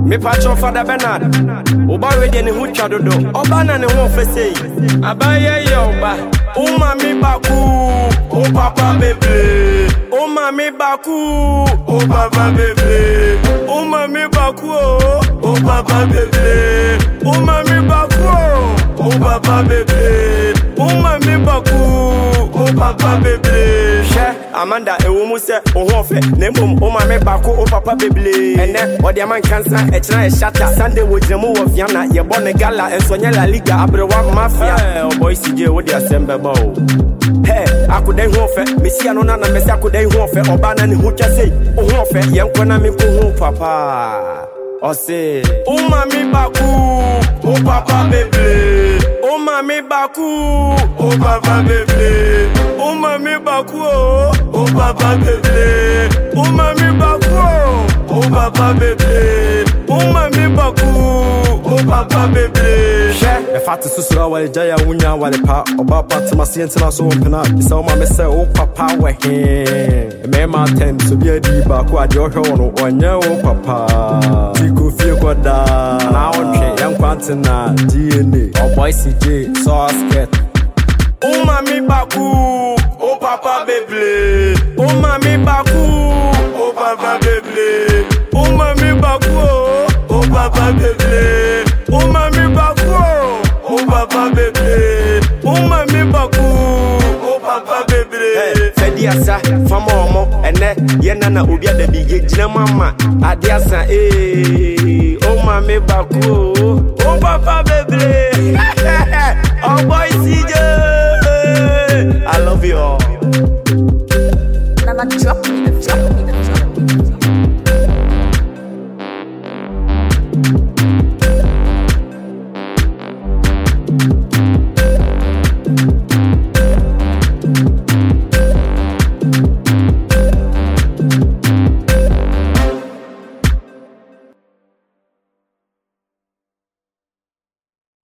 Me patch on Father Bernard. Oba ready ni hu twa dodo. Oba na ne ho fe sei. Abaye ye oba. O mami baku. O papa bebe. O mami baku. O papa bebe. O mami baku. O papa bebe. O mami baku. O papa bebe. O mami baku. O papa bebe. She Amanda e wo mu se o ho fe. Na mum o mami baku o papa bebe. Ene o de man cancer e kira e shatter. Sunday wo jemu wo Viana ye born gala enso nya La Liga abrewa mafia. Oh boy CJ wo de asembe ba o. Hey, akudai ho fe, mesia no na mesi akudai ho fe, oba na ne hu twa sei. O ho fe, yenko na me ko hu papa. O say, o mami baku, o papa bebe. O mami baku, o papa bebe. O mami baku, o papa bebe. O mami baku, o papa bebe. O mami baku, o papa bebe. E fatu susura wale jaya unya wale pa oba pat masiente na so mpena isa o ma me se o papa we he me ma ten so bia di ba ko ade o hwe no onya o papa ti ko fie ko da na o twe yan kwante na DNA o boy CJ so sket o mami baku o papa bebe o mami baku o papa bebe o mami baku o papa bebe o mami baku o papa bebe o mami baku o papa bebe fedi asa fama omo ene ye nana obi adabi ye gina mama ade asa o mami baku o papa bebe oh boy CJ I love you all.